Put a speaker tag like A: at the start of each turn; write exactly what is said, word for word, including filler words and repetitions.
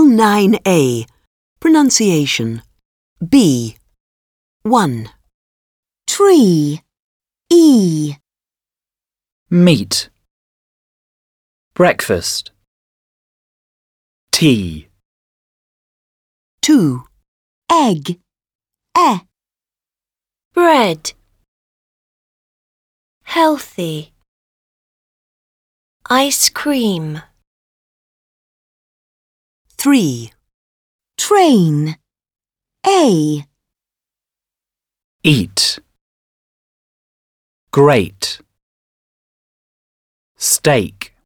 A: nine A. Pronunciation. B. one.
B: Tree. E.
C: Meat. Breakfast. Tea.
A: two.
B: Egg. E.
D: Bread. Healthy. Ice cream.
A: three.
B: Train. A.
C: Eat. Great. Steak.